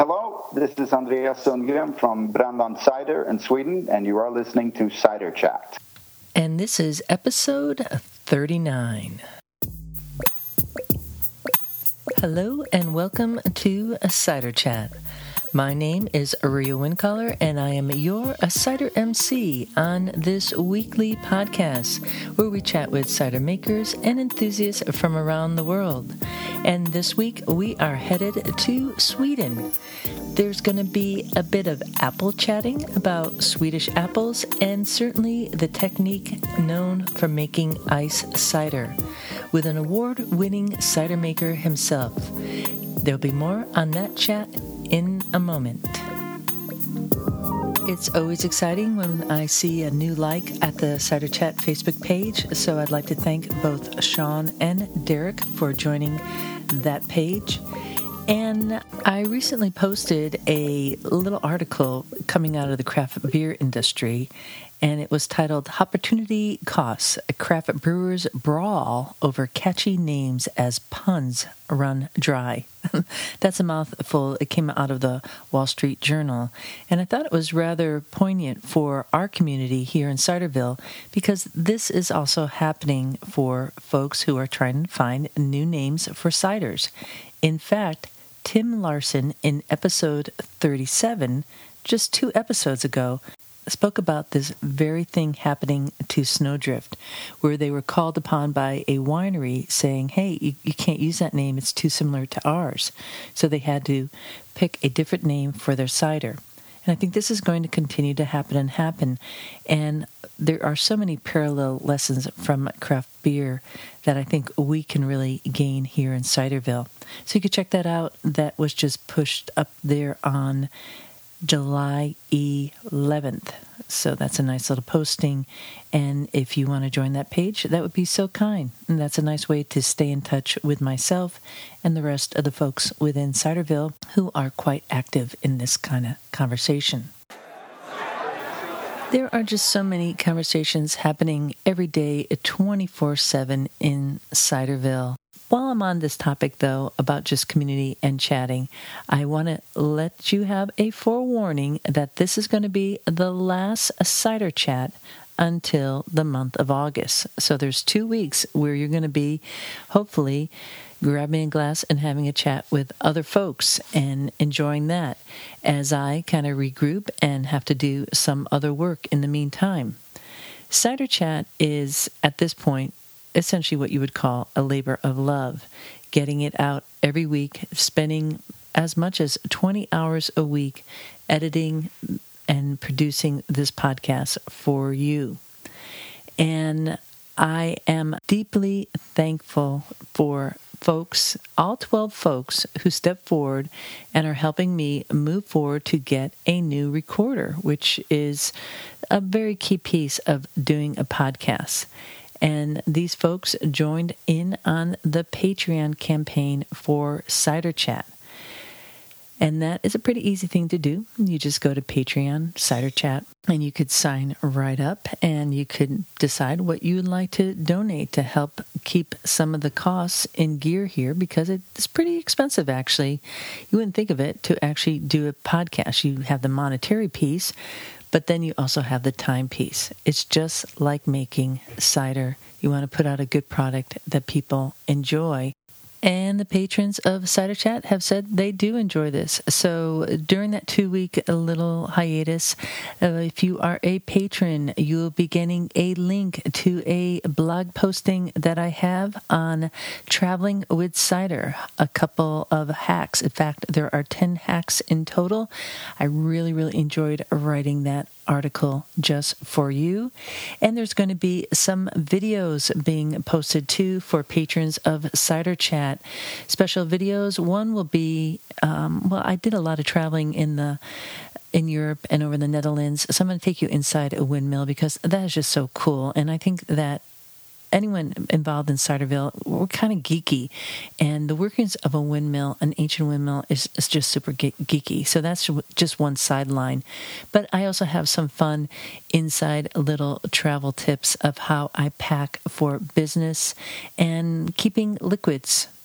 Hello, this is Andreas Sundgren from Brandland Cider in Sweden, and you are listening to Cider Chat. And this is episode 39. Hello and welcome to a Cider Chat. My name is Aria Wincaller, and I am your cider MC on this weekly podcast where we chat with cider makers and enthusiasts from around the world. And this week we are headed to Sweden. There's going to be a bit of apple chatting about Swedish apples and certainly the technique known for making ice cider with an award-winning cider maker himself. There'll be more on that chat in a moment. It's always exciting when I see a new like at the Cider Chat Facebook page, so I'd like to thank both Sean and Derek for joining that page. And I recently posted a little article coming out of the craft beer industry, and it was titled Opportunity Costs, a Craft Brewers Brawl Over Catchy Names as Puns Run Dry. That's a mouthful. It came out of the Wall Street Journal, and I thought it was rather poignant for our community here in Ciderville because this is also happening for folks who are trying to find new names for ciders. In fact, Tim Larson in episode 37, just 2 episodes ago, spoke about this very thing happening to Snowdrift, where they were called upon by a winery saying, hey, you can't use that name, it's too similar to ours. So they had to pick a different name for their cider. And I think this is going to continue to happen. And there are so many parallel lessons from craft beer that I think we can really gain here in Ciderville. So you can check that out. That was just pushed up there on July 11th. So that's a nice little posting. And if you want to join that page, that would be so kind. And that's a nice way to stay in touch with myself and the rest of the folks within Ciderville who are quite active in this kind of conversation. There are just so many conversations happening every day, 24/7 in Ciderville. While I'm on this topic, though, about just community and chatting, I want to let you have a forewarning that this is going to be the last Cider Chat until the month of August. So there's 2 weeks where you're going to be, hopefully, grabbing a glass and having a chat with other folks and enjoying that as I kind of regroup and have to do some other work in the meantime. Cider Chat is, at this point, essentially what you would call a labor of love, getting it out every week, spending as much as 20 hours a week editing and producing this podcast for you. And I am deeply thankful for folks, all 12 folks who step forward and are helping me move forward to get a new recorder, which is a very key piece of doing a podcast. And these folks joined in on the Patreon campaign for Cider Chat. And that is a pretty easy thing to do. You just go to Patreon, Cider Chat, and you could sign right up and you could decide what you would like to donate to help keep some of the costs in gear here because it's pretty expensive, actually. You wouldn't think of it to actually do a podcast. You have the monetary piece, but then you also have the time piece. It's just like making cider. You want to put out a good product that people enjoy. And the patrons of Cider Chat have said they do enjoy this. So during that 2-week little hiatus, if you are a patron, you will be getting a link to a blog posting that I have on traveling with cider, a couple of hacks. In fact, there are 10 hacks in total. I really, really enjoyed writing that article just for you. And there's going to be some videos being posted too for patrons of Cider Chat. Special videos. One will be, I did a lot of traveling in Europe and over in the Netherlands. So I'm going to take you inside a windmill because that is just so cool. And I think that anyone involved in Ciderville, we're kind of geeky. And the workings of a windmill, an ancient windmill, is just super geeky. So that's just one sideline. But I also have some fun inside little travel tips of how I pack for business and keeping liquids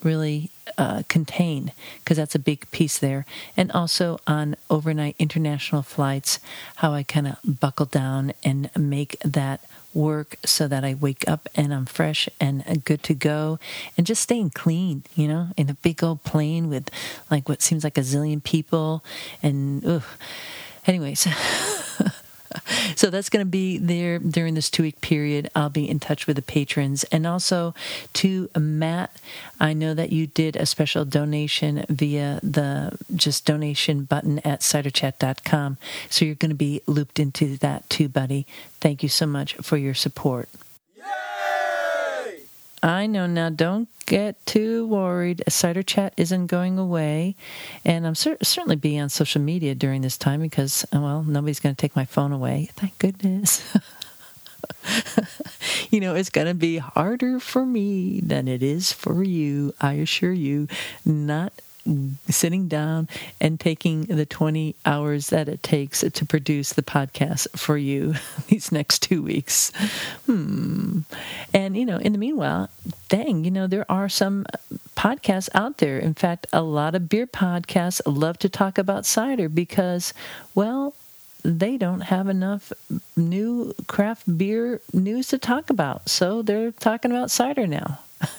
really contain, because that's a big piece there. And also on overnight international flights, how I kind of buckle down and make that work so that I wake up and I'm fresh and good to go, and just staying clean, in a big old plane with like what seems like a zillion people. And anyways. So that's going to be there during this 2-week period. I'll be in touch with the patrons. And also to Matt, I know that you did a special donation via the just donation button at ciderchat.com. So you're going to be looped into that too, buddy. Thank you so much for your support. I know now, don't get too worried. Cider Chat isn't going away. And I'm certainly be on social media during this time because, well, nobody's going to take my phone away. Thank goodness. It's going to be harder for me than it is for you. I assure you, not sitting down and taking the 20 hours that it takes to produce the podcast for you these next 2 weeks. And, in the meanwhile, there are some podcasts out there. In fact, a lot of beer podcasts love to talk about cider because, well, they don't have enough new craft beer news to talk about. So they're talking about cider now.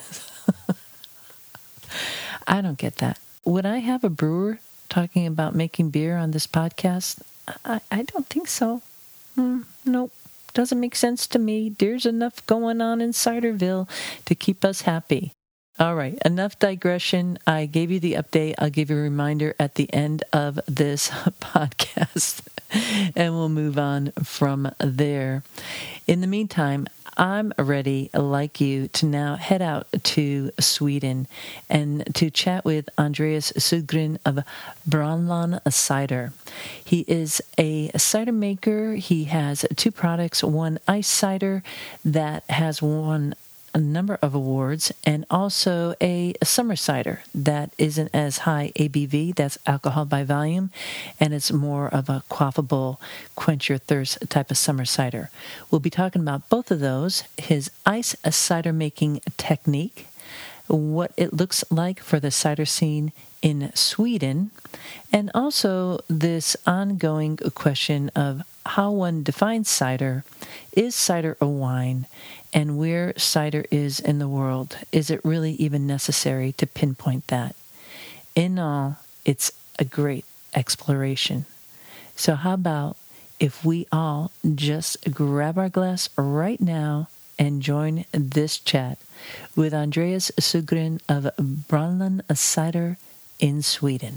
I don't get that. Would I have a brewer talking about making beer on this podcast? I don't think so. Nope. Doesn't make sense to me. There's enough going on in Ciderville to keep us happy. All right, enough digression. I gave you the update. I'll give you a reminder at the end of this podcast, and we'll move on from there. In the meantime, I'm ready, like you, to now head out to Sweden and to chat with Andreas Sudgren of Bronlan Cider. He is a cider maker. He has 2 products, one ice cider that has won a number of awards, and also a summer cider that isn't as high ABV, that's alcohol by volume, and it's more of a quaffable, quench your thirst type of summer cider. We'll be talking about both of those, his ice cider making technique, what it looks like for the cider scene in Sweden, and also this ongoing question of how one defines cider. Is cider a wine? And where cider is in the world, is it really even necessary to pinpoint that? In all, it's a great exploration. So how about if we all just grab our glass right now and join this chat with Andreas Sudgren of Bronlan Cider in Sweden.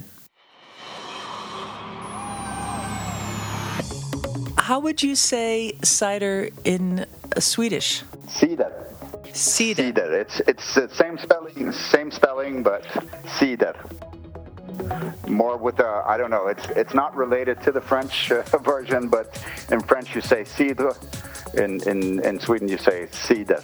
How would you say cider in Swedish? Cider. Cider. It's the same spelling, but cider. More with I don't know. It's not related to the French version, but in French you say cidre. In Sweden you say cider.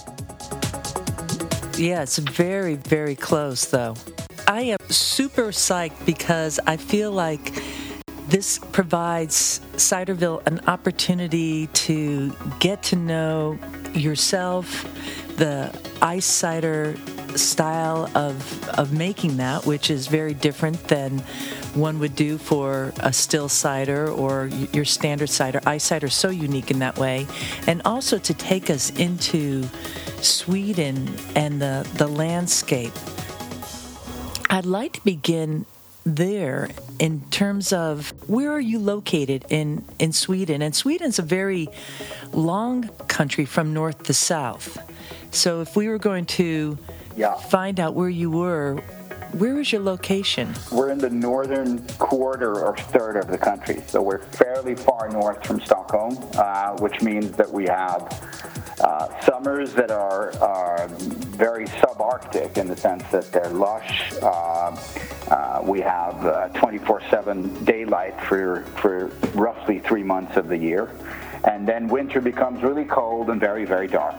Yeah, it's very, very close, though. I am super psyched because I feel like this provides Ciderville an opportunity to get to know yourself, the ice cider style of making that, which is very different than one would do for a still cider or your standard cider. Ice cider is so unique in that way. And also to take us into Sweden and the landscape. I'd like to begin there in terms of where are you located in Sweden? And Sweden's a very long country from north to south. So if we were going to find out where you were, where is your location? We're in the northern quarter or third of the country. So we're fairly far north from Stockholm, which means that we have summers that are very subarctic in the sense that they're lush. We have 24/7 daylight for roughly 3 months of the year. And then winter becomes really cold and very, very dark.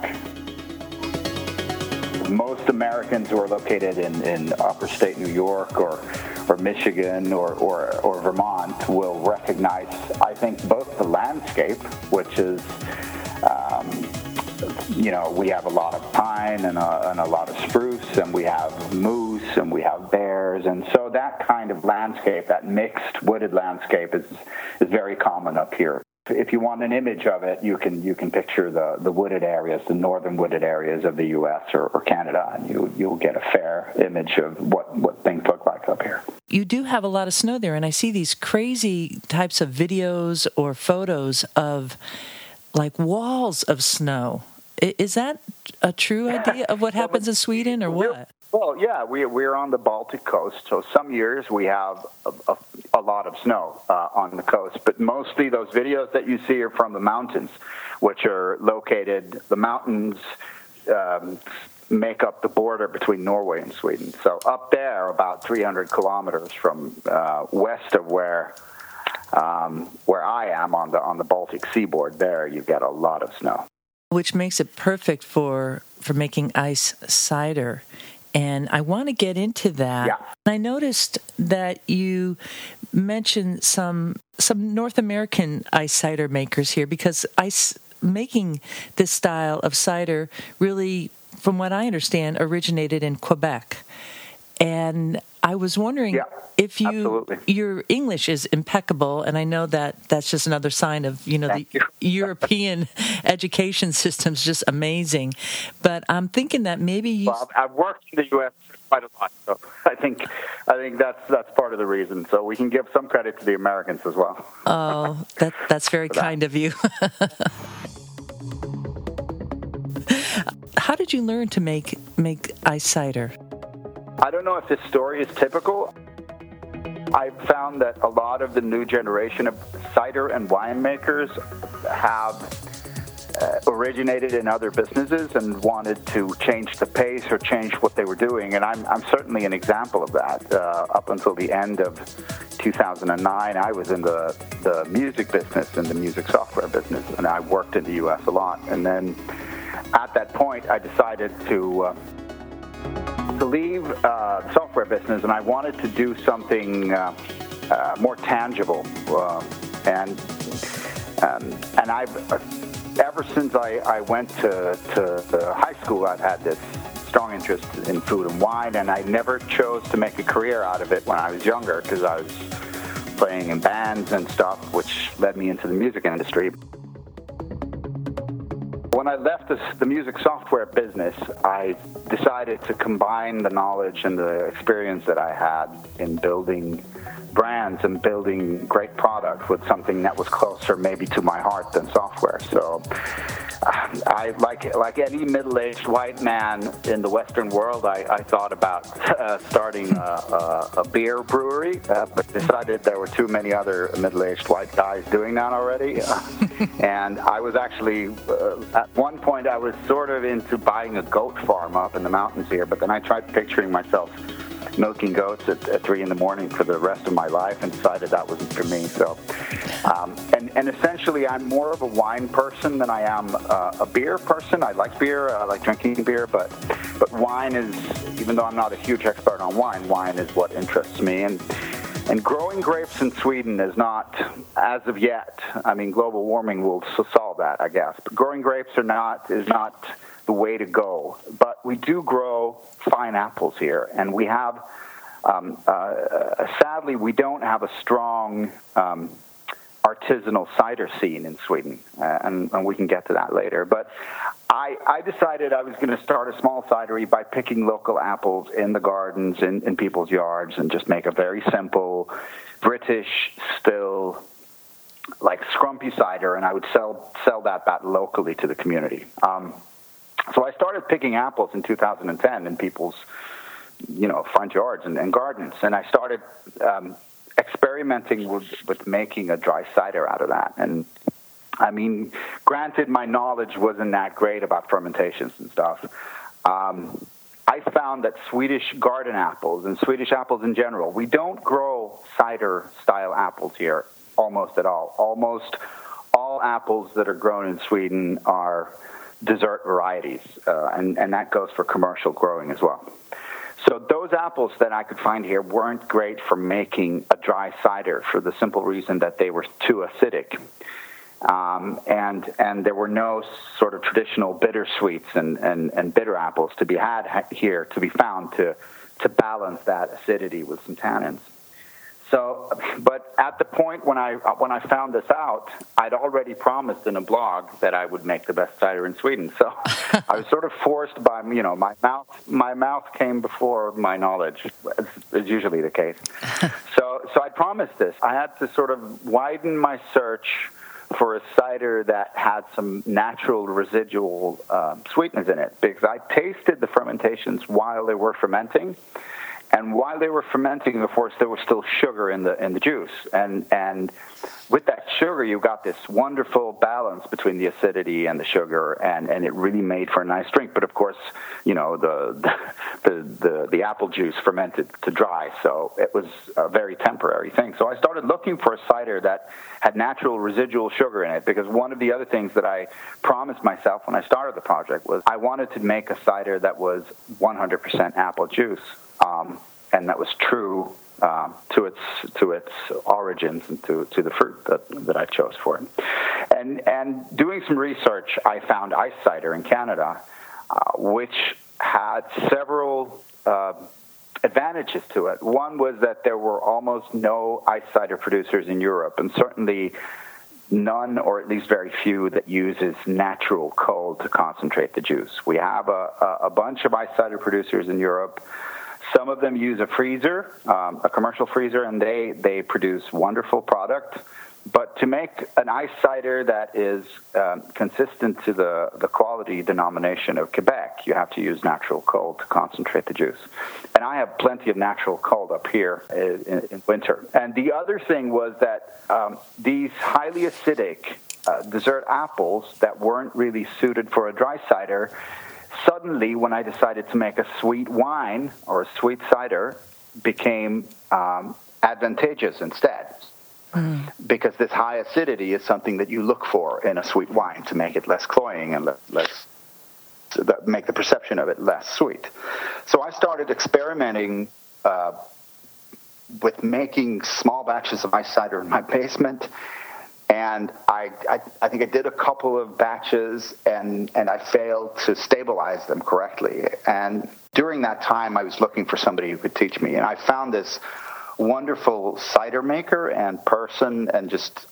Most Americans who are located in upper state New York or Michigan or Vermont will recognize, I think, both the landscape, which is we have a lot of pine and a lot of spruce, and we have moose, and we have bears, and so that kind of landscape, that mixed wooded landscape, is very common up here. If you want an image of it, you can picture the wooded areas, the northern wooded areas of the U.S. or Canada, and you'll get a fair image of what things look like up here. You do have a lot of snow there, and I see these crazy types of videos or photos of like walls of snow. Is that a true idea of what happens in Sweden, or what? Well, yeah, we're on the Baltic coast, so some years we have a lot of snow on the coast, but mostly those videos that you see are from the mountains, which are located, the mountains make up the border between Norway and Sweden. So up there, about 300 kilometers from west of where I am on the Baltic seaboard, there you get a lot of snow. Which makes it perfect for making ice cider. And I want to get into that. Yeah. I noticed that you mentioned some North American ice cider makers here, because making this style of cider really, from what I understand, originated in Quebec. And I was wondering if your English is impeccable, and I know that's just another sign of, the European education system's just amazing. But I'm thinking that maybe you... Well, I've worked in the U.S. quite a lot, so I think that's part of the reason. So we can give some credit to the Americans as well. Oh, that's very kind of you. How did you learn to make ice cider? I don't know if this story is typical. I found that a lot of the new generation of cider and winemakers have originated in other businesses and wanted to change the pace or change what they were doing. And I'm certainly an example of that. Up until the end of 2009, I was in the music business and the music software business, and I worked in the U.S. a lot. And then at that point, I decided to leave the software business, and I wanted to do something more tangible. And I've ever since I went to high school, I've had this strong interest in food and wine, and I never chose to make a career out of it when I was younger, because I was playing in bands and stuff, which led me into the music industry. When I left the music software business, I decided to combine the knowledge and the experience that I had in building brands and building great product with something that was closer maybe to my heart than software. So I, like any middle-aged white man in the Western world, I thought about starting a beer brewery, but decided there were too many other middle-aged white guys doing that already. And I was actually, at one point, I was sort of into buying a goat farm up in the mountains here, but then I tried picturing myself milking goats at 3 a.m. for the rest of my life and decided that wasn't for me. So, and essentially, I'm more of a wine person than I am a beer person. I like beer, I like drinking beer, but wine is, even though I'm not a huge expert on wine is what interests me. And growing grapes in Sweden is not, as of yet, I mean, global warming will solve that, I guess, but growing grapes is not the way to go. But we do grow fine apples here, and we have, sadly, we don't have a strong artisanal cider scene in Sweden, and we can get to that later. But I decided I was going to start a small cidery by picking local apples in the gardens, in people's yards, and just make a very simple British still, like scrumpy cider, and I would sell that locally to the community. So I started picking apples in 2010 in people's, front yards and gardens, and I started experimenting with making a dry cider out of that. And I mean, granted, my knowledge wasn't that great about fermentations and stuff. I found that Swedish garden apples and Swedish apples in general, we don't grow cider-style apples here almost at all. Almost all apples that are grown in Sweden are dessert varieties, and that goes for commercial growing as well. So those apples that I could find here weren't great for making a dry cider for the simple reason that they were too acidic. And there were no sort of traditional bitter sweets and bitter apples to be had here, to be found to balance that acidity with some tannins. So, but at the point when I found this out, I'd already promised in a blog that I would make the best cider in Sweden. So I was sort of forced by, my mouth came before my knowledge, as is usually the case. So I promised this. I had to sort of widen my search for a cider that had some natural residual sweetness in it, because I tasted the fermentations while they were fermenting. And while they were fermenting, of course, there was still sugar in the juice, and with that sugar, you got this wonderful balance between the acidity and the sugar, and it really made for a nice drink. But of course, the apple juice fermented to dry, so it was a very temporary thing. So I started looking for a cider that had natural residual sugar in it, because one of the other things that I promised myself when I started the project was I wanted to make a cider that was 100% apple juice. And that was true to its origins and to the fruit that I chose for it. And doing some research, I found ice cider in Canada, which had several advantages to it. One was that there were almost no ice cider producers in Europe, and certainly none, or at least very few, that uses natural cold to concentrate the juice. We have a bunch of ice cider producers in Europe. Some of them use a freezer, a commercial freezer, and they produce wonderful product. But to make an ice cider that is consistent to the quality denomination of Quebec, you have to use natural cold to concentrate the juice. And I have plenty of natural cold up here in winter. And the other thing was that these highly acidic dessert apples that weren't really suited for a dry cider, suddenly, when I decided to make a sweet wine or a sweet cider, became advantageous instead. Because this high acidity is something that you look for in a sweet wine to make it less cloying and make the perception of it less sweet. So I started experimenting with making small batches of ice cider in my basement. And I think I did a couple of batches, and I failed to stabilize them correctly. And during that time, I was looking for somebody who could teach me. And I found this wonderful cider maker and person, and just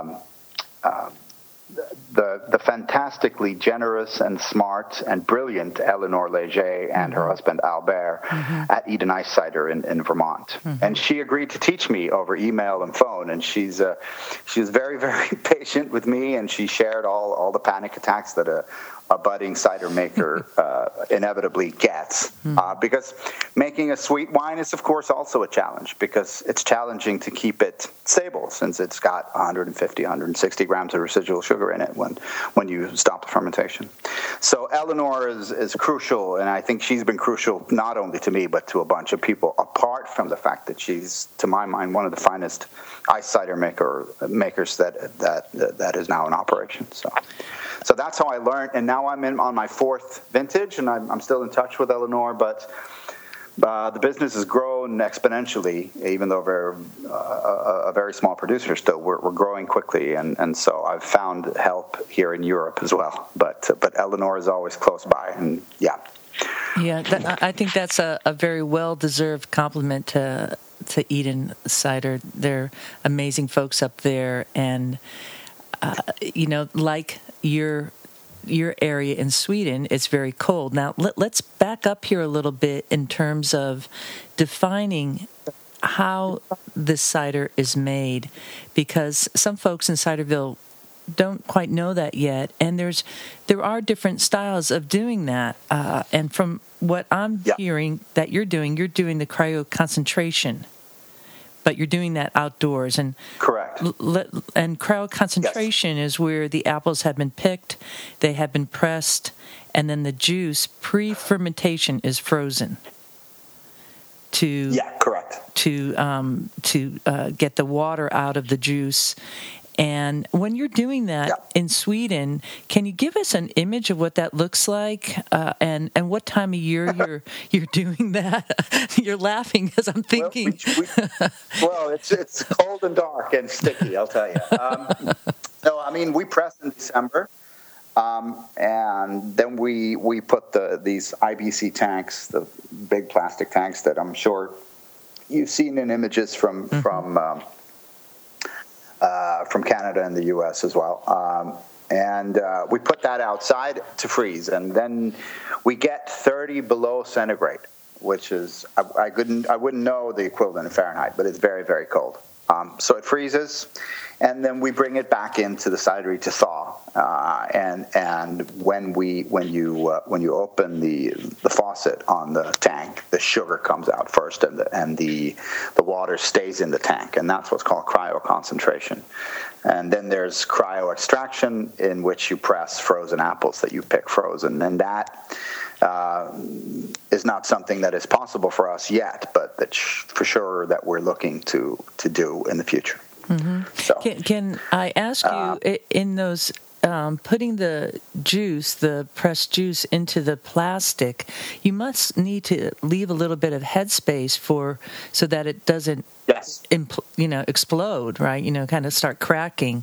the fantastically generous and smart and brilliant Eleanor Leger and her husband Albert at Eden Ice Cider in Vermont. And she agreed to teach me over email and phone, and she was very, very patient with me, and she shared all the panic attacks that a budding cider maker inevitably gets. Because making a sweet wine is, of course, also a challenge, because it's challenging to keep it stable, since it's got 150, 160 grams of residual sugar in it when you stop the fermentation. So Eleanor is crucial, and I think she's been crucial not only to me, but to a bunch of people, apart from the fact that she's, to my mind, one of the finest ice cider makers that is now in operation. So that's how I learned, and now I'm on my fourth vintage, and I'm still in touch with Eleanor, but the business has grown exponentially, even though we're a very small producer still. We're growing quickly, and so I've found help here in Europe as well. But Eleanor is always close by, and yeah. Yeah, I think that's a very well-deserved compliment to Eden Cider. They're amazing folks up there, and like your area in Sweden, it's very cold. Now, let's back up here a little bit in terms of defining how this cider is made, because some folks in Ciderville don't quite know that yet, and there are different styles of doing that. And from what I'm hearing that you're doing the cryoconcentration, but you're doing that outdoors. And correct. And cryoconcentration is where the apples have been picked, they have been pressed, and then the juice pre-fermentation is frozen to correct. to get the water out of the juice. And when you're doing that in Sweden, can you give us an image of what that looks like, and what time of year you're doing that? You're laughing because I'm thinking. Well, it's cold and dark and sticky, I'll tell you. No, I mean, we press in December. And then we put these IBC tanks, the big plastic tanks that I'm sure you've seen in images from Canada and the U.S. as well. And we put that outside to freeze, and then we get 30 below centigrade, which is I wouldn't know the equivalent in Fahrenheit, but it's very, very cold. So it freezes, and then we bring it back into the cidery to thaw. And when you open the faucet on the tank, the sugar comes out first, and the water stays in the tank, and that's what's called cryoconcentration. And then there's cryo extraction, in which you press frozen apples that you pick frozen, and that is not something that is possible for us yet, but that's for sure that we're looking to do in the future. Mm-hmm. So, can I ask you, in those putting the pressed juice into the plastic, you must need to leave a little bit of headspace so that it doesn't explode, right? Kind of start cracking.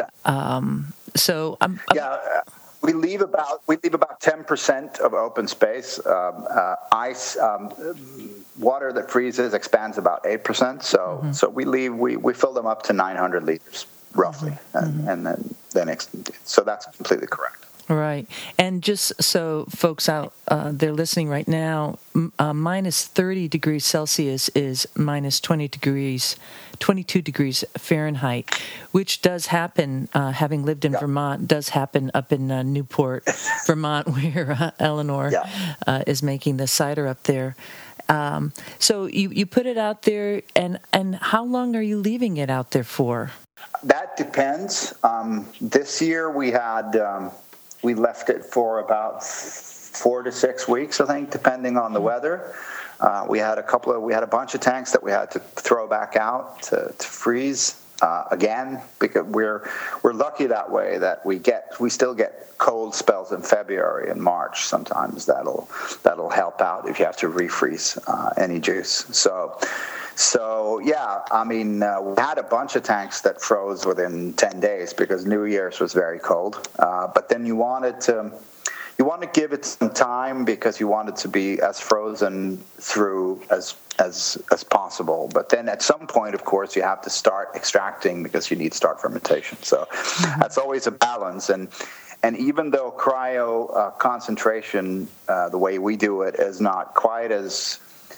We leave about 10% of open space. Ice, water that freezes expands about 8%. So we fill them up to 900 liters roughly, and then so that's completely correct. Right. And just so folks out they're listening right now, minus 30 degrees Celsius is minus 22 degrees Fahrenheit, which does happen, having lived in Vermont, does happen up in Newport, Vermont, where Eleanor is making the cider up there. So you put it out there, and how long are you leaving it out there for? That depends. This year we left it for about 4 to 6 weeks, I think, depending on the weather. We had a bunch of tanks that we had to throw back out to freeze again, because we're lucky that way that we still get cold spells in February and March. Sometimes that'll help out if you have to refreeze any juice. So yeah, I mean, we had a bunch of tanks that froze within 10 days because New Year's was very cold. But then you want to give it some time because you want it to be as frozen through as possible. But then at some point, of course, you have to start extracting because you need to start fermentation. So that's always a balance. And even though cryo concentration, the way we do it, is not quite as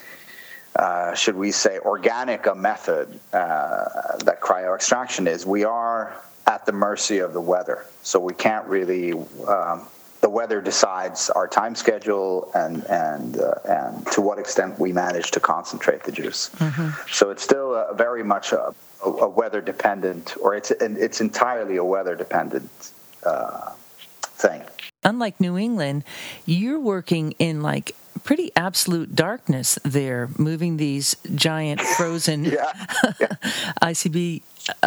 should we say, organic a method that cryo extraction is, we are at the mercy of the weather. So we can't really, the weather decides our time schedule and to what extent we manage to concentrate the juice. Mm-hmm. So it's still very much a weather dependent, or it's entirely a weather dependent thing. Unlike New England, you're working in pretty absolute darkness there, moving these giant frozen ICB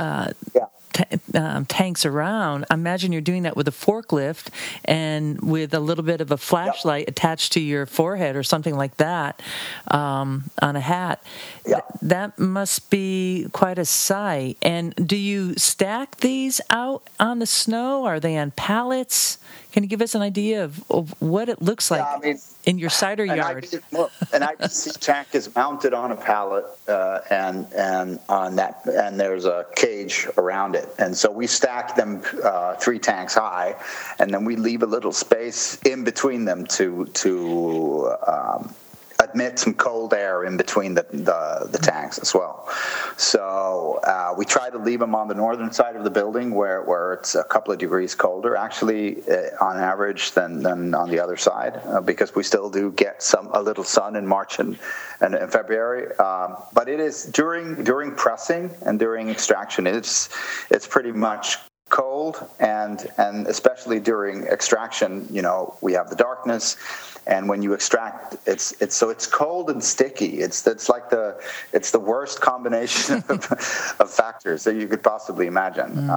tanks around. I imagine you're doing that with a forklift and with a little bit of a flashlight attached to your forehead or something like that on a hat. That must be quite a sight. And do you stack these out on the snow? Are they on pallets? Can you give us an idea of what it looks like in your cider yard? An IBC tank is mounted on a pallet, and on that, and there's a cage around it. And so we stack them 3 tanks high, and then we leave a little space in between them to admit some cold air in between the tanks as well. So we try to leave them on the northern side of the building where it's a couple of degrees colder, actually, on average, than on the other side, because we still do get a little sun in March and February. But it is during pressing and during extraction, it's pretty much cold, and especially during extraction, we have the darkness, and when you extract, it's cold and sticky. It's the worst combination of factors that you could possibly imagine.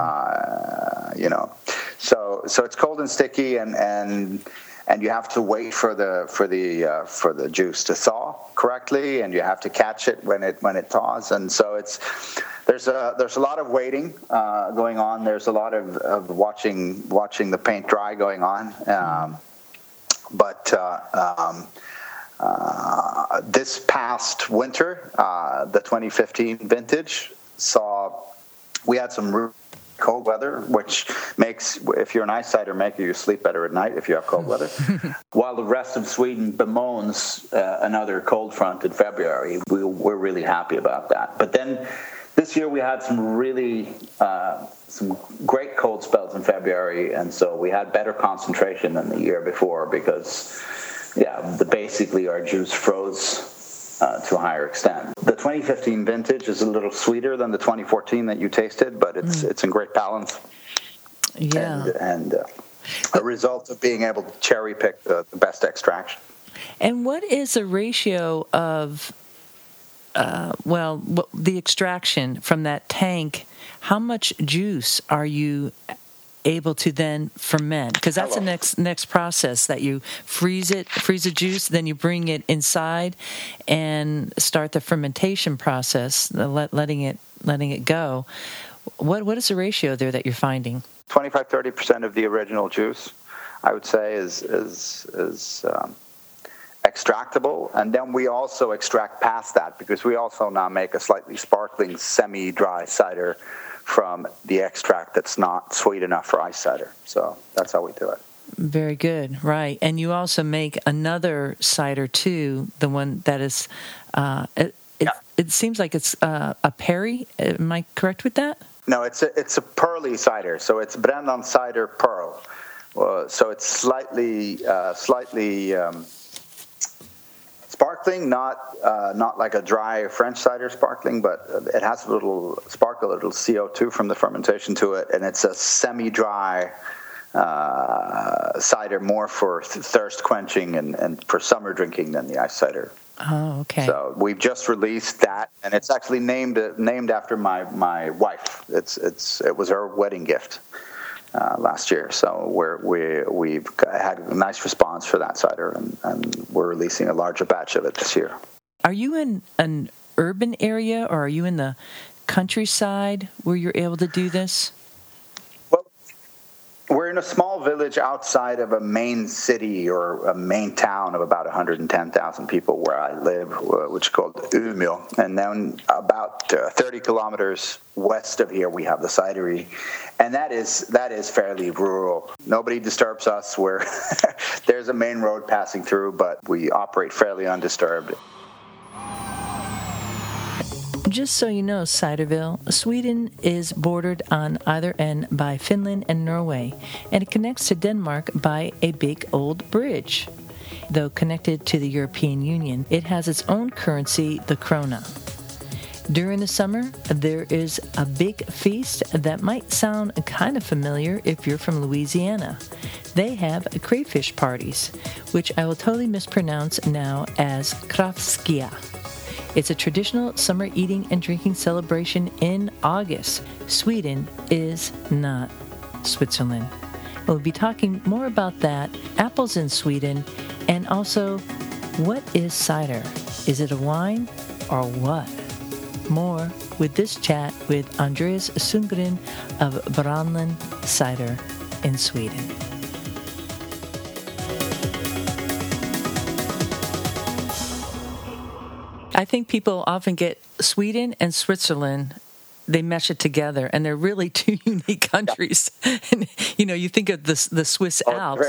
So it's cold and sticky, and you have to wait for the juice to thaw correctly, and you have to catch it when it thaws, and so there's a lot of waiting going on. There's a lot of watching the paint dry going on. But this past winter, the 2015 vintage we had some cold weather, which makes, if you're an ice cider maker, you sleep better at night if you have cold weather. While the rest of Sweden bemoans another cold front in February, we're really happy about that. But then this year we had some great cold spells in February, and so we had better concentration than the year before because, basically our juice froze to a higher extent. The 2015 vintage is a little sweeter than the 2014 that you tasted, but it's in great balance. Yeah. And a result of being able to cherry pick the best extraction. And what is the ratio of, the extraction from that tank? How much juice are you able to then ferment? Because that's the next process, that you freeze the juice, then you bring it inside and start the fermentation process, letting it go. What is the ratio there that you're finding? 25-30% of the original juice, I would say, is extractable, and then we also extract past that because we also now make a slightly sparkling semi-dry cider from the extract that's not sweet enough for ice cider. So that's how we do it. Very good, right. And you also make another cider too, the one that is, it seems like it's a Perry. Am I correct with that? No, it's a pearly cider, so it's Brennan Cider Pearl. So it's slightly sparkling, not like a dry French cider sparkling, but it has a little sparkle, a little CO2 from the fermentation to it, and it's a semi-dry cider, more for thirst quenching and for summer drinking than the ice cider. Oh, okay. So we've just released that, and it's actually named after my wife. It was her wedding gift last year. So we've had a nice response for that cider, and we're releasing a larger batch of it this year. Are you in an urban area, or are you in the countryside where you're able to do this? Well, we're in a small village outside of a main city or a main town of about 110,000 people where I live, which is called Umeå. And then about 30 kilometers west of here, we have the cidery. And that is fairly rural. Nobody disturbs us. There's a main road passing through, but we operate fairly undisturbed. Just so you know, Ciderville, Sweden is bordered on either end by Finland and Norway, and it connects to Denmark by a big old bridge. Though connected to the European Union, it has its own currency, the krona. During the summer, there is a big feast that might sound kind of familiar if you're from Louisiana. They have crayfish parties, which I will totally mispronounce now as kraftskia. It's a traditional summer eating and drinking celebration in August. Sweden is not Switzerland. We'll be talking more about that, apples in Sweden, and also, what is cider? Is it a wine or what? More with this chat with Andreas Sundgren of Brannlund Cider in Sweden. I think people often get Sweden and Switzerland, they mesh it together, and they're really two unique countries. And, you think of the Swiss Alps.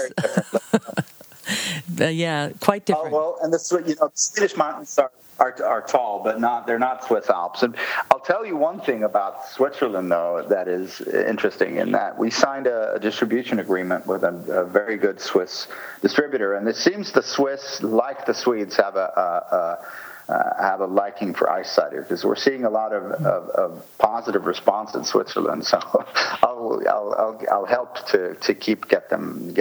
Yeah, quite different. Oh, well, and the Swedish mountains are tall, but they're not Swiss Alps. And I'll tell you one thing about Switzerland, though, that is interesting, in that we signed a distribution agreement with a very good Swiss distributor, and it seems the Swiss, like the Swedes, have have a liking for ice cider, because we're seeing a lot of positive response in Switzerland. So I'll help to get them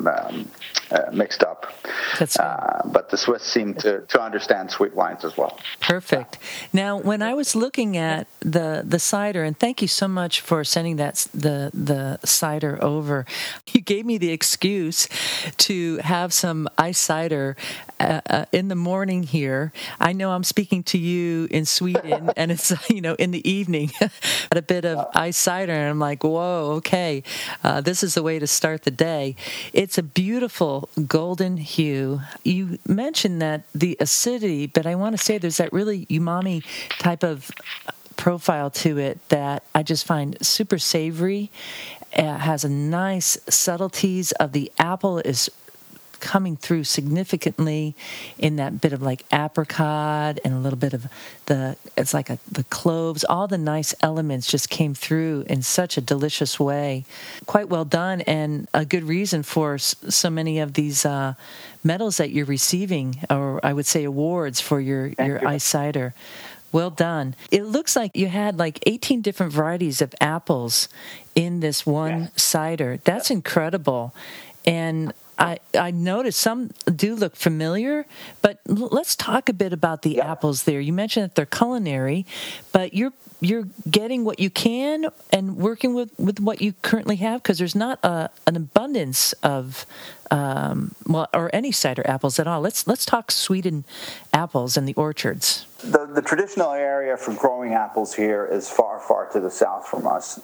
mixed up. That's but the Swiss seem to understand sweet wines as well. Perfect. Now, when I was looking at the cider, and thank you so much for sending the cider over, you gave me the excuse to have some ice cider in the morning here. I know I'm speaking to you in Sweden, and it's in the evening, at a bit of ice cider, and I'm like, whoa, okay, this is the way to start the day. It's a beautiful golden hue. You mentioned that the acidity, but I want to say there's that really umami type of profile to it that I just find super savory. It has a nice subtleties of the apple is coming through significantly in that bit of like apricot and a little bit of the cloves. All the nice elements just came through in such a delicious way. Quite well done, and a good reason for so many of these medals that you're receiving, or I would say awards for your ice cider. Well done. It looks like you had like 18 different varieties of apples in this one cider. That's incredible. And I noticed some do look familiar, but let's talk a bit about the apples there. You mentioned that they're culinary, but you're getting what you can and working with what you currently have, because there's not an abundance of or any cider apples at all. Let's talk Sweden apples and the orchards. The traditional area for growing apples here is far, far to the south from us.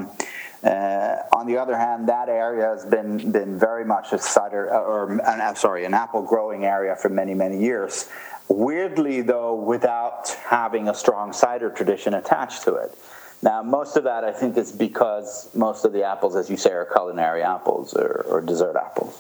On the other hand, that area has been very much a cider an apple growing area for many, many years. Weirdly, though, without having a strong cider tradition attached to it. Now, most of that, I think, is because most of the apples, as you say, are culinary apples or dessert apples.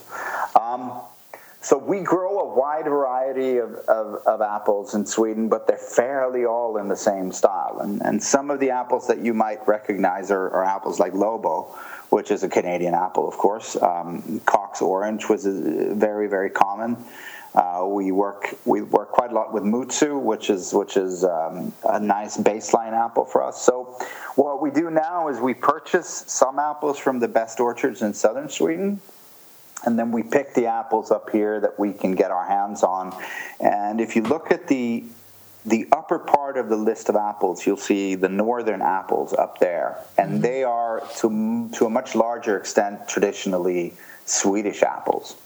So we grow a wide variety of apples in Sweden, but they're fairly all in the same style. And some of the apples that you might recognize are apples like Lobo, which is a Canadian apple, of course. Cox Orange was very, very common. We work quite a lot with Mutsu, which is a nice baseline apple for us. So what we do now is we purchase some apples from the best orchards in southern Sweden, and then we pick the apples up here that we can get our hands on. And if you look at the upper part of the list of apples, you'll see the northern apples up there, and they are to a much larger extent traditionally Swedish apples.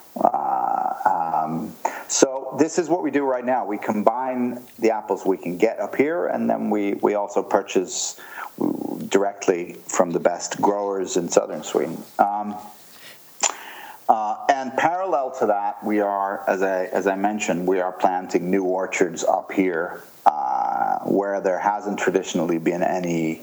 So this is what we do right now. We combine the apples we can get up here, and then we also purchase directly from the best growers in southern Sweden. And parallel to that, we are, as I mentioned, we are planting new orchards up here where there hasn't traditionally been any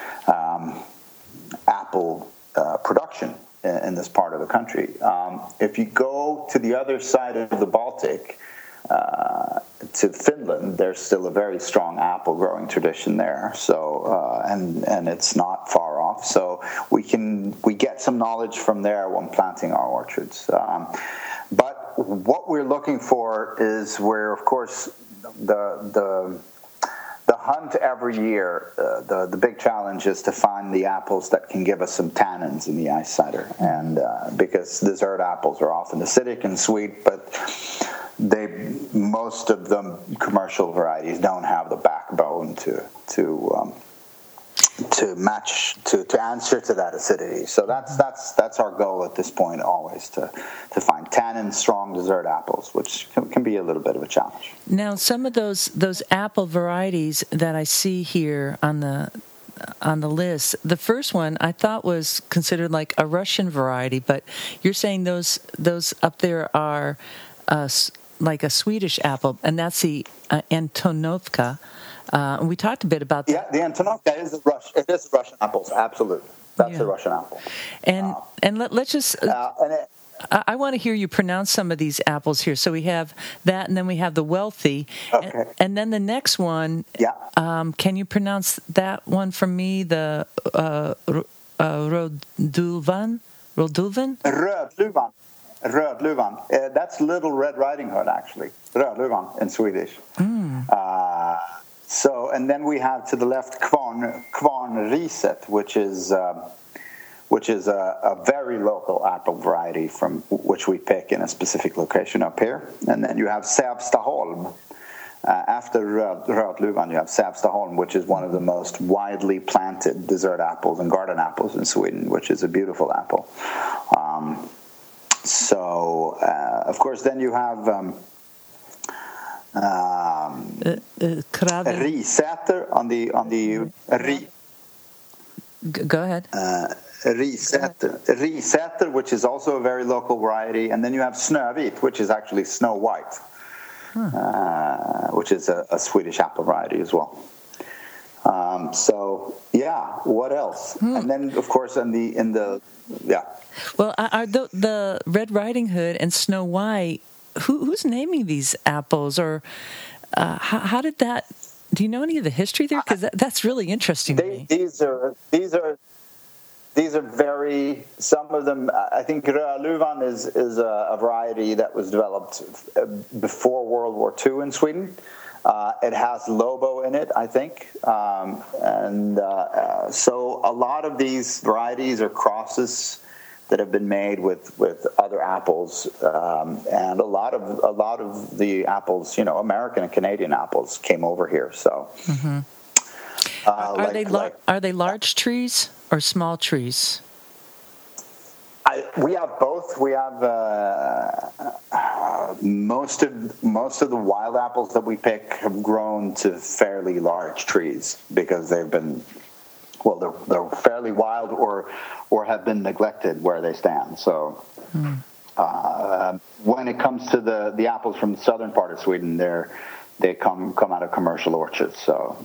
apple production in this part of the country. If you go to the other side of the Baltic, to Finland, there's still a very strong apple growing tradition there. So and it's not far off. So we get some knowledge from there when planting our orchards. But what we're looking for is where, of course, the hunt every year, the big challenge is to find the apples that can give us some tannins in the ice cider, and because dessert apples are often acidic and sweet, but most of the commercial varieties don't have the backbone to answer to that acidity. So that's our goal at this point, always to find tannin strong dessert apples, which can be a little bit of a challenge. Now, some of those apple varieties that I see here on the list, the first one I thought was considered like a Russian variety, but you're saying those up there are like a Swedish apple, and that's the Antonovka. We talked a bit about that. Yeah, the Antonovka is a Russian apple, absolutely. That's a Russian apple. And let's just... I want to hear you pronounce some of these apples here. So we have that, and then we have the Wealthy. Okay. And then the next one, can you pronounce that one for me, the Rödluvan? Rödluvan. Rödluvan. That's Little Red Riding Hood, actually. Rödluvan in Swedish. And then we have to the left Kvarnriset, which is a very local apple variety from which we pick in a specific location up here. And then you have Sävstaholm. After Rödluvan, you have Sävstaholm, which is one of the most widely planted dessert apples and garden apples in Sweden, which is a beautiful apple. Of course, then you have Risäter on the Go ahead. Risäter, which is also a very local variety, and then you have Snövit, which is actually Snow White, which is a Swedish apple variety as well. What else? And then, of course, Well, are the Red Riding Hood and Snow White? Who's naming these apples, or how did that? Do you know any of the history there? Because that's really interesting to me. These are very. Some of them, I think, Rödluvan is a variety that was developed before World War II in Sweden. It has Lobo in it, I think, so a lot of these varieties are crosses that have been made with other apples, and a lot of the apples, American and Canadian apples, came over here. So, are they large trees or small trees? We have both. We have most of the wild apples that we pick have grown to fairly large trees because they've been. Well, they're fairly wild or have been neglected where they stand. So when it comes to the apples from the southern part of Sweden, they come out of commercial orchards. So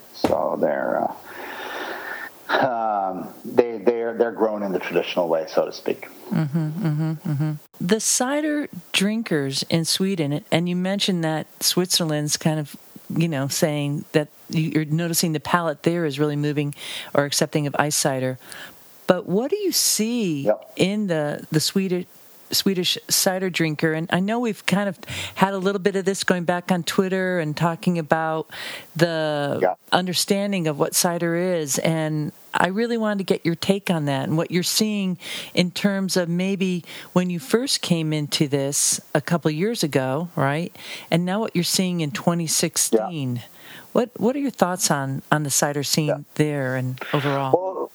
they're grown in the traditional way, so to speak. The cider drinkers in Sweden, and you mentioned that Switzerland's kind of saying that you're noticing the palate there is really moving or accepting of ice cider. But what do you see in the Swedish cider drinker? And I know we've kind of had a little bit of this going back on Twitter and talking about the understanding of what cider is. And I really wanted to get your take on that and what you're seeing in terms of maybe when you first came into this a couple of years ago, right? And now what you're seeing in 2016. Yeah. What are your thoughts on the cider scene there and overall? Well,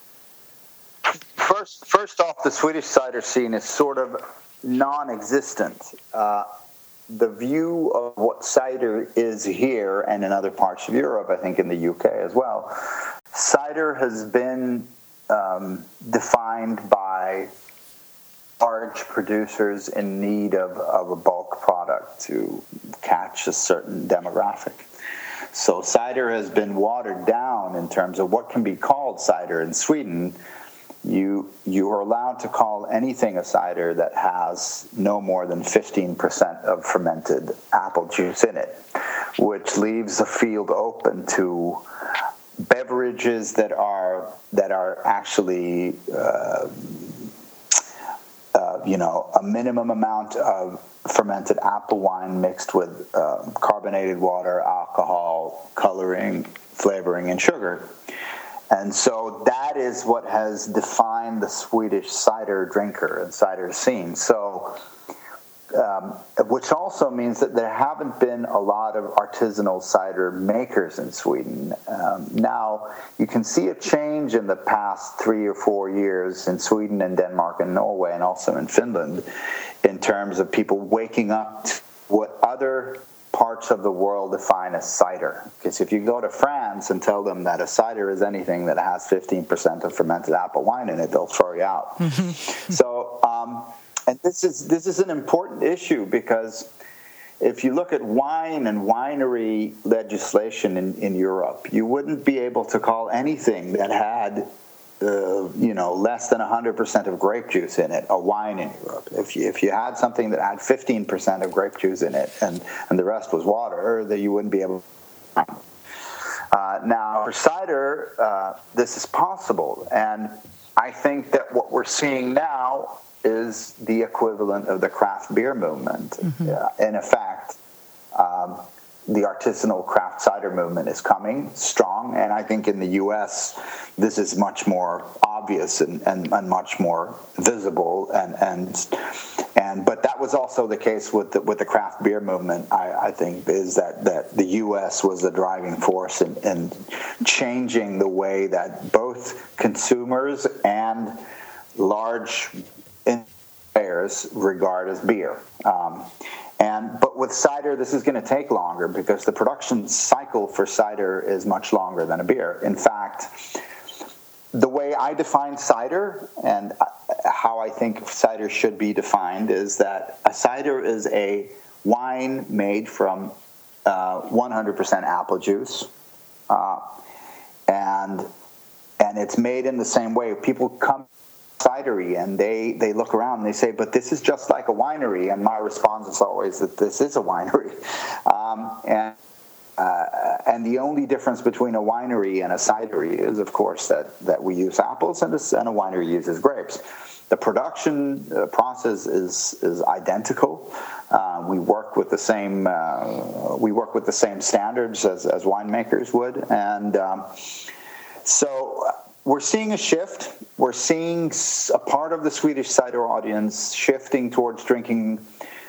first off, the Swedish cider scene is sort of non-existent. The view of what cider is here and in other parts of Europe, I think in the UK as well, cider has been defined by large producers in need of a bulk product to catch a certain demographic. So cider has been watered down in terms of what can be called cider in Sweden. You are allowed to call anything a cider that has no more than 15% of fermented apple juice in it, which leaves the field open to beverages that are actually a minimum amount of fermented apple wine mixed with carbonated water, alcohol, coloring, flavoring, and sugar. And so that is what has defined the Swedish cider drinker and cider scene. So, which also means that there haven't been a lot of artisanal cider makers in Sweden. Now, you can see a change in the past 3 or 4 years in Sweden and Denmark and Norway and also in Finland in terms of people waking up to what other parts of the world define as cider. Because if you go to France and tell them that a cider is anything that has 15% of fermented apple wine in it, they'll throw you out. So, and this is an important issue because if you look at wine and winery legislation in Europe, you wouldn't be able to call anything that had less than 100% of grape juice in it a wine in Europe. If you had something that had 15% of grape juice in it and the rest was water, then you wouldn't be able to. Now, for cider, this is possible, and I think that what we're seeing now is the equivalent of the craft beer movement. Mm-hmm. In effect, the artisanal craft cider movement is coming strong, and I think in the U.S. this is much more obvious and much more visible. But that was also the case with the craft beer movement. I think is that the U.S. was the driving force in changing the way that both consumers and large players regard as beer. But with cider, this is going to take longer because the production cycle for cider is much longer than a beer. In fact, the way I define cider and how I think cider should be defined is that a cider is a wine made from 100% apple juice, and it's made in the same way. People come cidery and they look around and they say, but this is just like a winery, and my response is always that this is a winery, and the only difference between a winery and a cidery is, of course, that we use apples and a winery uses grapes. The production process is identical. We work with the same standards as winemakers would, and so we're seeing a shift. We're seeing a part of the Swedish cider audience shifting towards drinking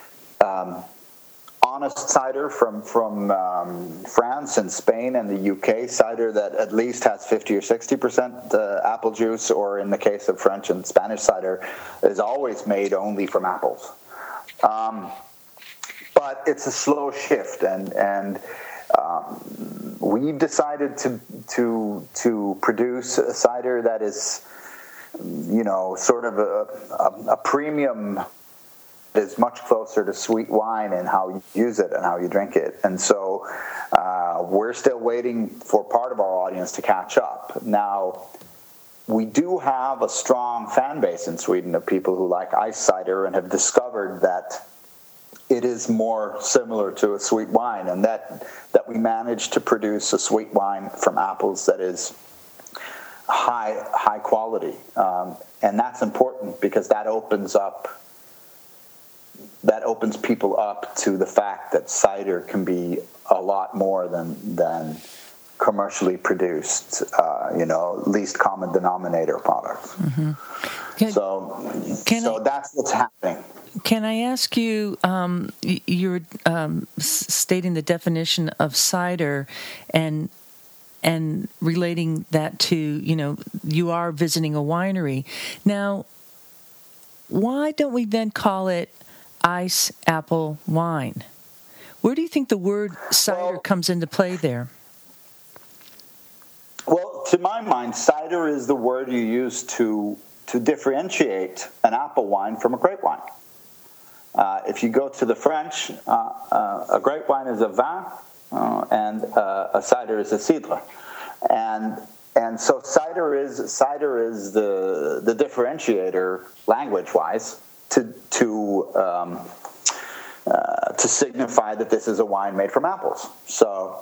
honest cider from France and Spain and the UK, cider that at least has 50 or 60% apple juice, or in the case of French and Spanish cider, is always made only from apples. But it's a slow shift, and we've decided to produce a cider that is, sort of a premium that is much closer to sweet wine in how you use it and how you drink it. And so we're still waiting for part of our audience to catch up. Now, we do have a strong fan base in Sweden of people who like ice cider and have discovered that it is more similar to a sweet wine, and that we managed to produce a sweet wine from apples that is high quality, and that's important because that opens people up to the fact that cider can be a lot more than commercially produced, least common denominator products. Mm-hmm. So that's what's happening. Can I ask you, you're stating the definition of cider and relating that to, you are visiting a winery. Now, why don't we then call it ice apple wine? Where do you think the word cider comes into play there? Well, to my mind, cider is the word you use to differentiate an apple wine from a grape wine. If you go to the French, a grape wine is a vin, and a cider is a cidre, and so cider is the differentiator language-wise to signify that this is a wine made from apples. So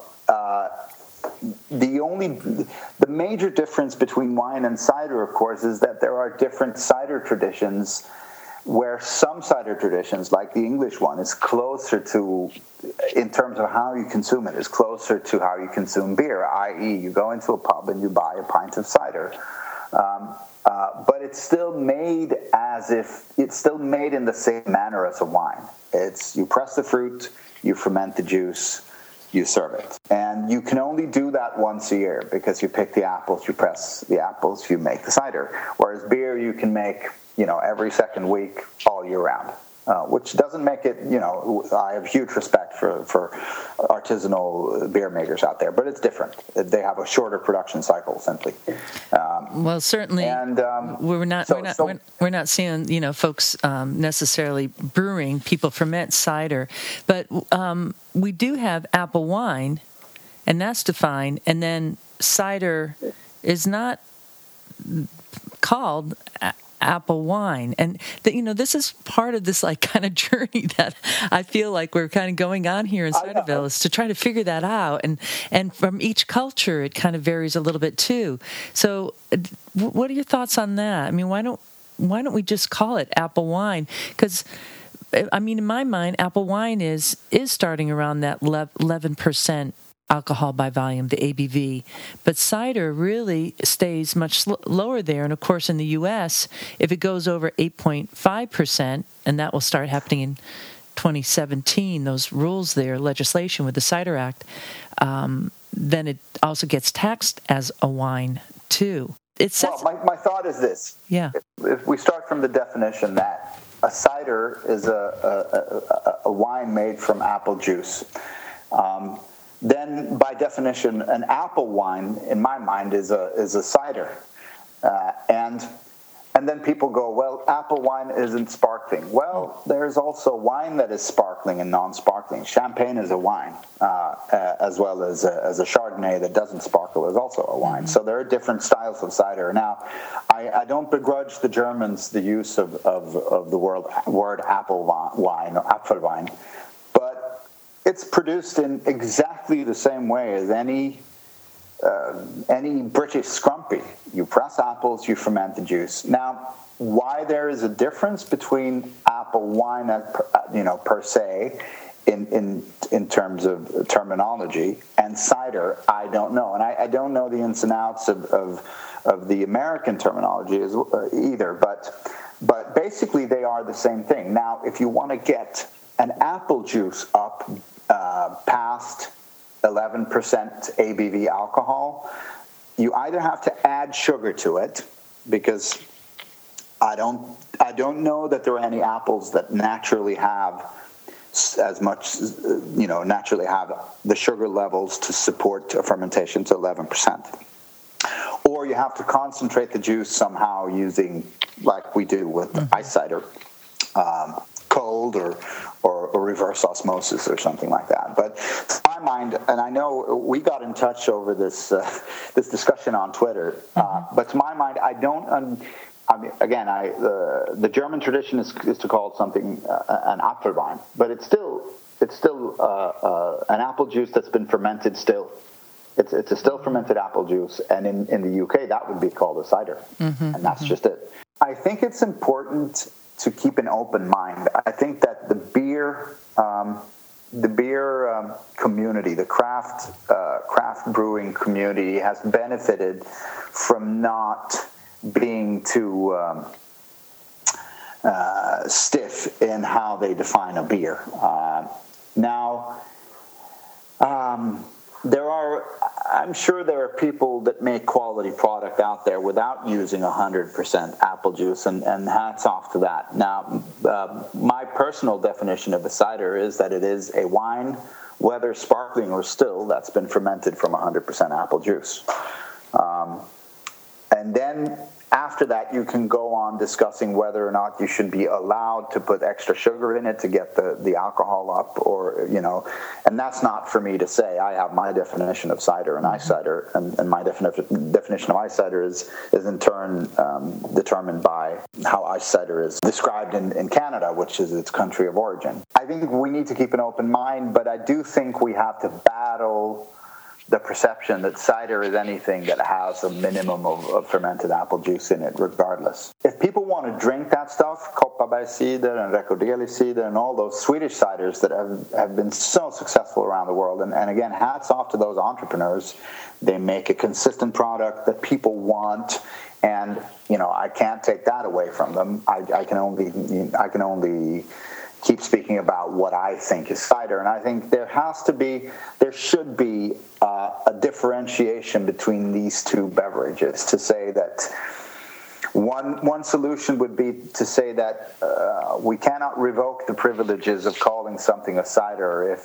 the major difference between wine and cider, of course, is that there are different cider traditions, where some cider traditions, like the English one, is closer to, in terms of how you consume it, is closer to how you consume beer, i.e. you go into a pub and you buy a pint of cider. But it's still made in the same manner as a wine. You press the fruit, you ferment the juice, you serve it. And you can only do that once a year because you pick the apples, you press the apples, you make the cider. Whereas beer you can make every second week, all year round, which doesn't make it, I have huge respect for artisanal beer makers out there, but it's different. They have a shorter production cycle, simply. Well, certainly, and we're not seeing, folks necessarily brewing. People ferment cider, but we do have apple wine, and that's defined, and then cider is not called apple wine, and this is part of this kind of journey that I feel like we're kind of going on here in Ciderville, is to try to figure that out, and from each culture it kind of varies a little bit too. So what are your thoughts on that? I mean, why don't why don't we just call it apple wine? Because, I mean, in my mind, apple wine is starting around that 11% alcohol by volume, the ABV. But cider really stays much lower there. And, of course, in the U.S., if it goes over 8.5%, and that will start happening in 2017, those rules there, legislation with the Cider Act, then it also gets taxed as a wine, too. My thought is this. Yeah. If we start from the definition that a cider is a wine made from apple juice, then by definition, an apple wine, in my mind, is a cider. And then people go, well, apple wine isn't sparkling. Well, there's also wine that is sparkling and non-sparkling. Champagne is a wine, as well as a Chardonnay that doesn't sparkle is also a wine. So there are different styles of cider. Now, I don't begrudge the Germans the use of the word apple wine or Apfelwein, but it's produced in exactly the same way as any British scrumpy. You press apples, you ferment the juice. Now, why there is a difference between apple wine, per se, in terms of terminology, and cider, I don't know, and I don't know the ins and outs of the American terminology either. But basically, they are the same thing. Now, if you want to get an apple juice up past 11% ABV alcohol, you either have to add sugar to it, because I don't know that there are any apples that naturally have as much, naturally have the sugar levels to support a fermentation to 11%. Or you have to concentrate the juice somehow using, like we do with ice cider, cold or reverse osmosis or something like that. But to my mind, and I know we got in touch over this discussion on Twitter, but to my mind, the German tradition is to call it something an Apfelwein, but it's still an apple juice that's been fermented still. It's a still fermented apple juice, and in the UK that would be called a cider, and that's just it. I think it's important to keep an open mind. I think that the beer community, the craft brewing community, has benefited from not being too stiff in how they define a beer. I'm sure there are people that make quality product out there without using 100% apple juice, and hats off to that. Now, my personal definition of a cider is that it is a wine, whether sparkling or still, that's been fermented from 100% apple juice. And then after that, you can go on discussing whether or not you should be allowed to put extra sugar in it to get the alcohol up, or, and that's not for me to say. I have my definition of cider and ice cider, and my definition of ice cider is in turn determined by how ice cider is described in Canada, which is its country of origin. I think we need to keep an open mind, but I do think we have to battle the perception that cider is anything that has a minimum of fermented apple juice in it, regardless. If people want to drink that stuff, Kopparbergscider and Recordeli-cider and all those Swedish ciders that have been so successful around the world, and again, hats off to those entrepreneurs. They make a consistent product that people want, and I can't take that away from them. I can only keep speaking about what I think is cider, and I think there should be a differentiation between these two beverages. To say that one solution would be to say that we cannot revoke the privileges of calling something a cider if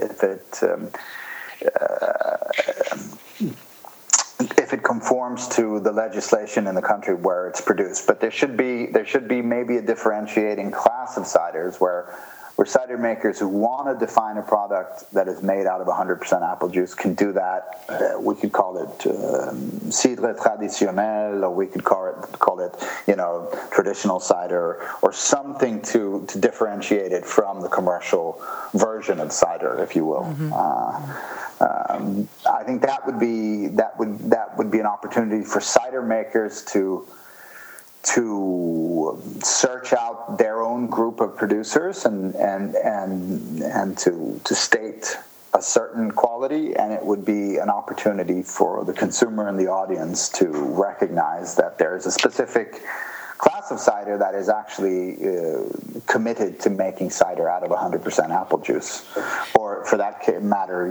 it conforms to the legislation in the country where it's produced. But there should be maybe a differentiating class of ciders where cider makers who want to define a product that is made out of 100% apple juice can do that. We could call it cidre traditionnel, or we could call it traditional cider, or something to differentiate it from the commercial version of cider, if you will. I think that would be an opportunity for cider makers to to search out their own group of producers and to state a certain quality, and it would be an opportunity for the consumer and the audience to recognize that there is a specific class of cider that is actually committed to making cider out of 100% apple juice, or for that matter,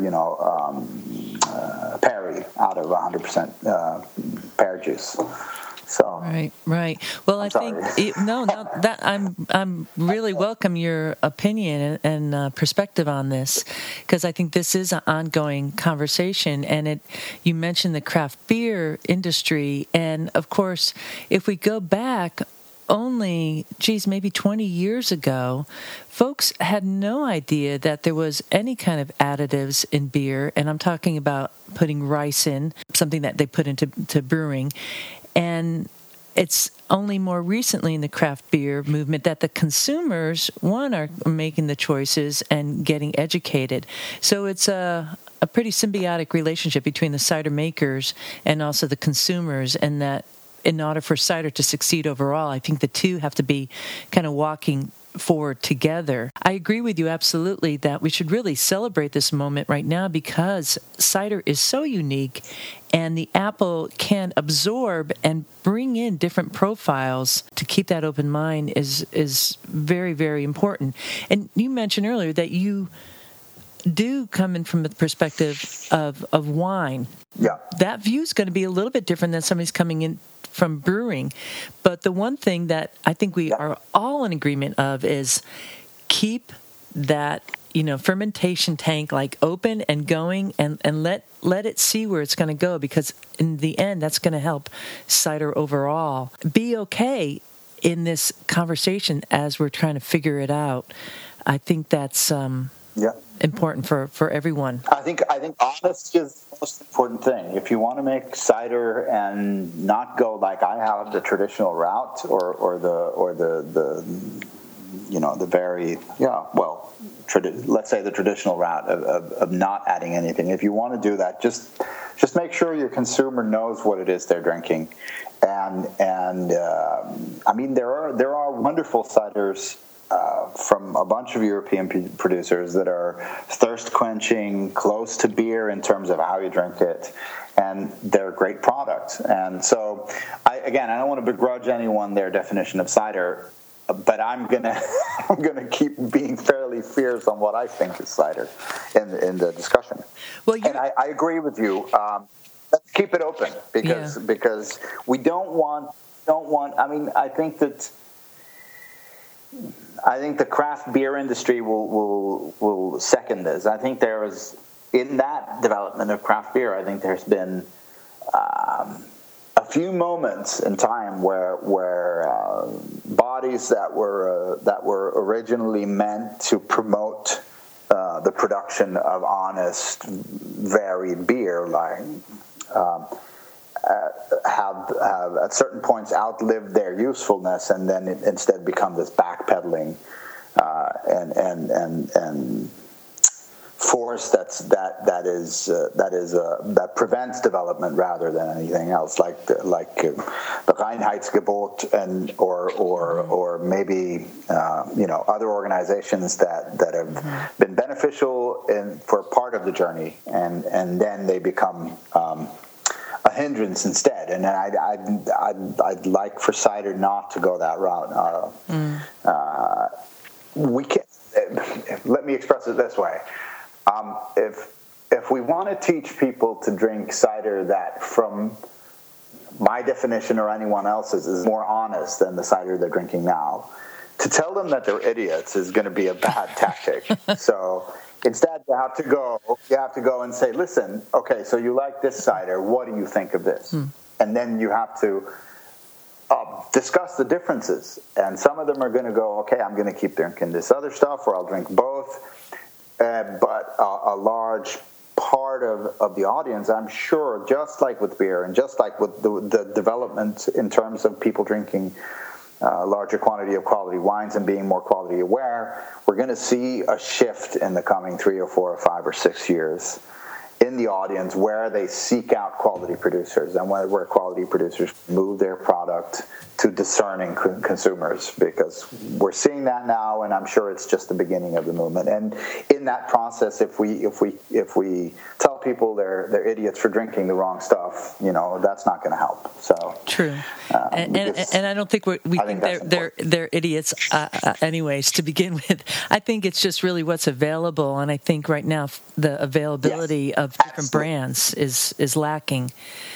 Perry out of 100% pear juice. So right. Well, I think that I'm really welcome your opinion and perspective on this, because I think this is an ongoing conversation. And you mentioned the craft beer industry, and of course, if we go back only, maybe 20 years ago, folks had no idea that there was any kind of additives in beer. And I'm talking about putting rice in, something that they put into brewing. And it's only more recently in the craft beer movement that the consumers, are making the choices and getting educated. So it's a pretty symbiotic relationship between the cider makers and also the consumers, and that in order for cider to succeed overall, I think the two have to be kind of walking forward together. I agree with you absolutely that we should really celebrate this moment right now, because cider is so unique, and the apple can absorb and bring in different profiles. To keep that open mind is very, very important. And you mentioned earlier that you do come in from the perspective of wine. Yeah. That view is going to be a little bit different than somebody's coming in from brewing. But the one thing that I think we are all in agreement of is keep that, fermentation tank open and going, and let it see where it's going to go, because in the end, that's going to help cider overall. Be okay in this conversation as we're trying to figure it out. I think that's important for everyone. I think honesty is the most important thing. If you want to make cider and not go like I have, the traditional route, or the very let's say the traditional route of not adding anything. If you want to do that, just make sure your consumer knows what it is they're drinking, and I mean there are wonderful ciders from a bunch of European producers that are thirst-quenching, close to beer in terms of how you drink it, and they're great products. And so, I don't want to begrudge anyone their definition of cider, but I'm gonna keep being fairly fierce on what I think is cider in the discussion. Well, and I agree with you. Let's keep it open, because we don't want. I mean, I think the craft beer industry will second this. I think there is, in that development of craft beer, I think there's been a few moments in time where bodies that were originally meant to promote the production of honest, varied beer, have at certain points outlived their usefulness, and then instead become this backpedaling and force that prevents development rather than anything else, like the Reinheitsgebot or maybe other organizations that have been beneficial for part of the journey, and then they become a hindrance instead. And I'd like for cider not to go that route. We can. Let me express it this way: if we want to teach people to drink cider that, from my definition or anyone else's, is more honest than the cider they're drinking now, to tell them that they're idiots is going to be a bad tactic. So instead, you have to go and say, listen, okay, so you like this cider, what do you think of this? And then you have to discuss the differences. And some of them are going to go, okay, I'm going to keep drinking this other stuff, or I'll drink both. But a large part of the audience, I'm sure, just like with beer and just like with the development in terms of people drinking a larger quantity of quality wines and being more quality aware, we're going to see a shift in the coming 3 or 4 or 5 or 6 years. in the audience where they seek out quality producers and where quality producers move their product to discerning consumers, because we're seeing that now, and I'm sure it's just the beginning of the movement. And in that process, if we tell people they're idiots for drinking the wrong stuff, that's not going to help. So true, and I don't think we think they're idiots anyways to begin with. I think it's just really what's available, and I think right now the availability of different brands is lacking.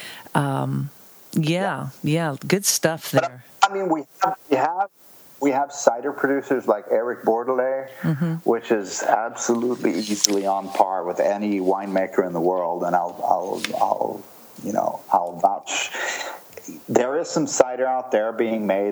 Yeah, good stuff there. But, I mean, we have cider producers like Eric Bordelais, which is absolutely easily on par with any winemaker in the world, and I'll vouch. There is some cider out there being made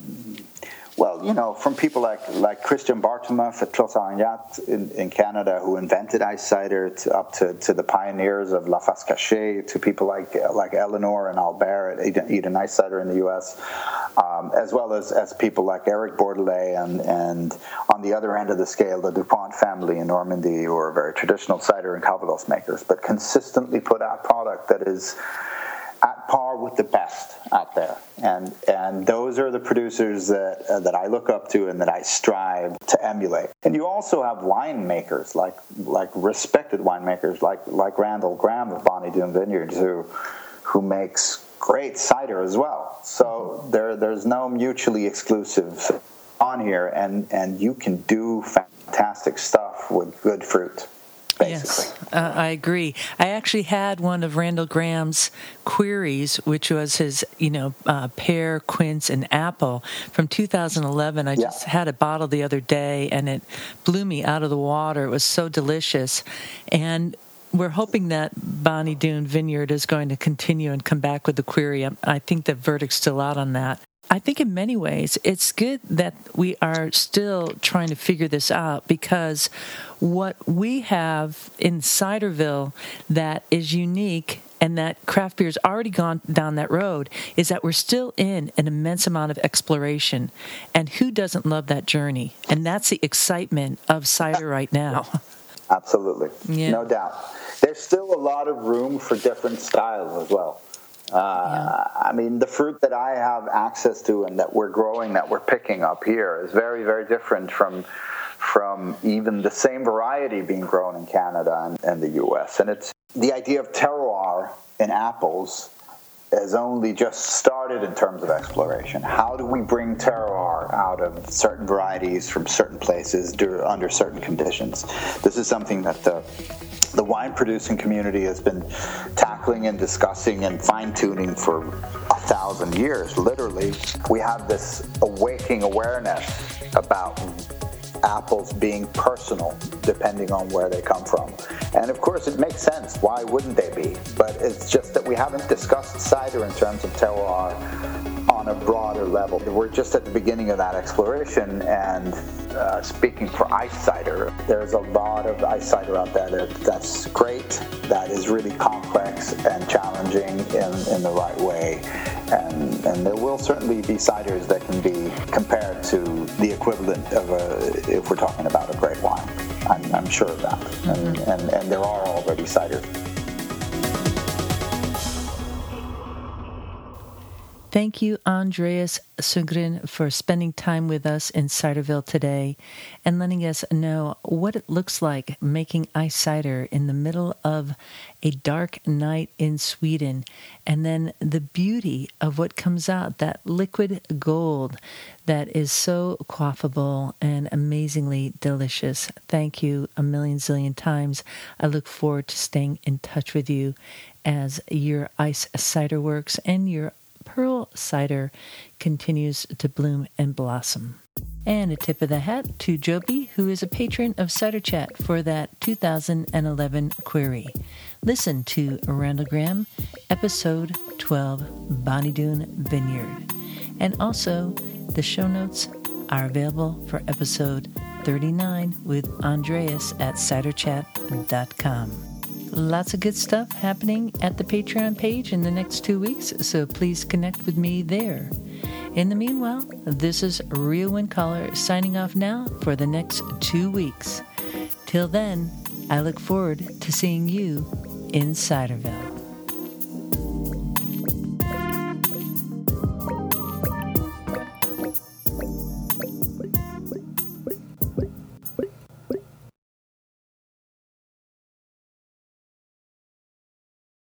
from people like Christian Barthelmeuff at Clos Arignac in Canada, who invented ice cider, up to the pioneers of La Face Cachée, to people like Eleanor and Albert at Eden Ice Cider in the U.S., as well as people like Eric Bordelais and on the other end of the scale, the DuPont family in Normandy, who are very traditional cider and Calvados makers, but consistently put out product that is at par with the best out there, and those are the producers that I look up to and that I strive to emulate. And you also have winemakers, like respected winemakers, like Randall Graham of Bonnie Doon Vineyards, who makes great cider as well. So there's no mutually exclusive on here, and you can do fantastic stuff with good fruit. Basically. Yes, I agree. I actually had one of Randall Graham's queries, which was his, pear, quince, and apple from 2011. I just had a bottle the other day, and it blew me out of the water. It was so delicious. And we're hoping that Bonnie Doon Vineyard is going to continue and come back with the query. I think the verdict's still out on that. I think in many ways it's good that we are still trying to figure this out, because what we have in Ciderville that is unique and that craft beer's already gone down that road is that we're still in an immense amount of exploration. And who doesn't love that journey? And that's the excitement of cider right now. Absolutely. Yeah. No doubt. There's still a lot of room for different styles as well. I mean, the fruit that I have access to and that we're growing, that we're picking up here, is very, very different from even the same variety being grown in Canada and the U.S. And it's the idea of terroir in apples has only just started in terms of exploration. How do we bring terroir out of certain varieties from certain places under certain conditions? This is something that the wine producing community has been tackling and discussing and fine-tuning for 1,000 years, literally. We have this awakening awareness about apples being personal depending on where they come from. And of course it makes sense. Why wouldn't they be? But it's just that we haven't discussed cider in terms of terroir on a broader level. We're just at the beginning of that exploration, and speaking for ice cider, there's a lot of ice cider out there that's great, that is really complex and challenging in the right way. And there will certainly be ciders that can be compared to the equivalent of if we're talking about a great wine. I'm sure of that. And there are already ciders. Thank you, Andreas Sundgren, for spending time with us in Ciderville today and letting us know what it looks like making ice cider in the middle of a dark night in Sweden, and then the beauty of what comes out, that liquid gold that is so quaffable and amazingly delicious. Thank you a million zillion times. I look forward to staying in touch with you as your ice cider works and your pearl cider continues to bloom and blossom. And a tip of the hat to Joby, who is a patron of Cider Chat, for that 2011 query. Listen to Randall Graham, episode 12, Bonnie Doon Vineyard. And also, the show notes are available for episode 39 with Andreas at ciderchat.com. Lots of good stuff happening at the Patreon page in the next 2 weeks, so please connect with me there. In the meanwhile, this is Rio Windcaller signing off now for the next 2 weeks. Till then, I look forward to seeing you in Ciderville.